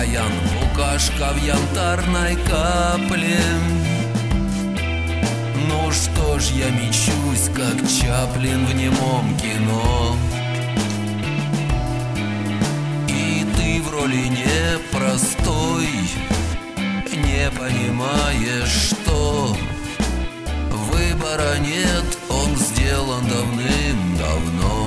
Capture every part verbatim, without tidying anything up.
окаян, букашка в янтарной капле. Ну что ж я мечусь, как Чаплин в немом кино, и ты в роли непростой, не понимаешь, что выбора нет, он сделан давным-давно.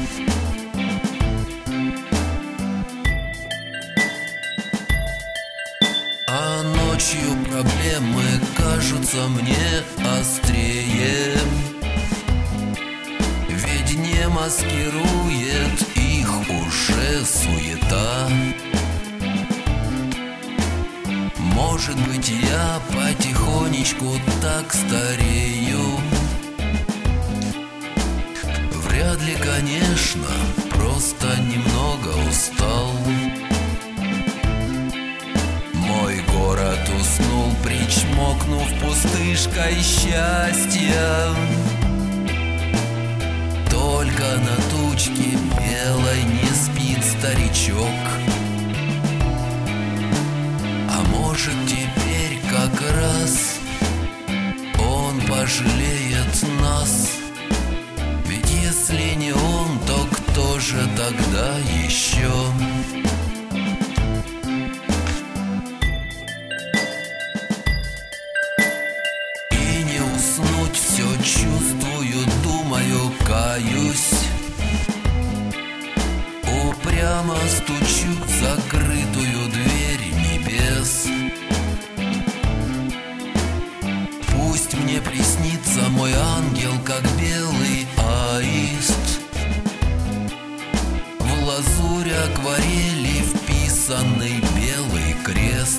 А ночью проблемы кажутся мне острее, ведь не маскирует их уже суета. Может быть, я потихонечку так старею. Вряд ли, конечно, просто немного устал. Мой город уснул, причмокнув пустышкой счастья. Только на тучке белой не спит старичок. А может, теперь как раз он пожалеет нас? Ведь если не он, то кто же тогда еще? И не уснуть, все чувствую, думаю, каюсь. Упрямо стучу в закрытую дверь небес. Пусть мне приснится мой ангел, как белый аист, в лазурь акварели вписанный белый крест.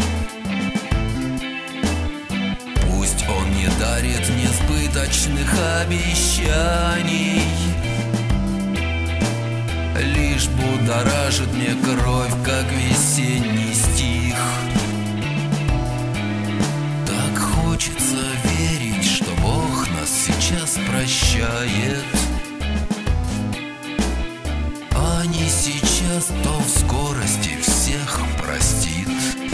Пусть он не дарит несбыточных обещаний, лишь будоражит мне кровь, как весенний стих. Так хочется верить, что Бог нас сейчас прощает, а не сейчас, то в скорости всех простит.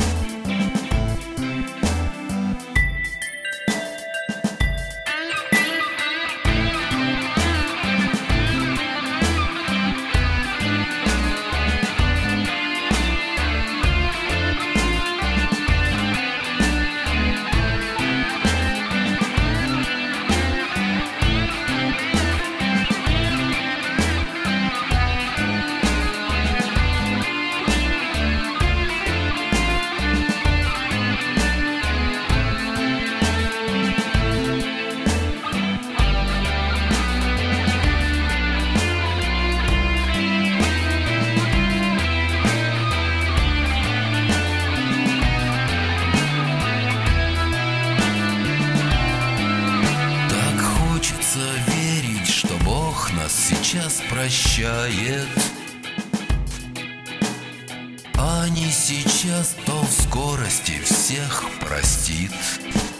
Верить, что Бог нас сейчас прощает, а не сейчас, то в скорости всех простит.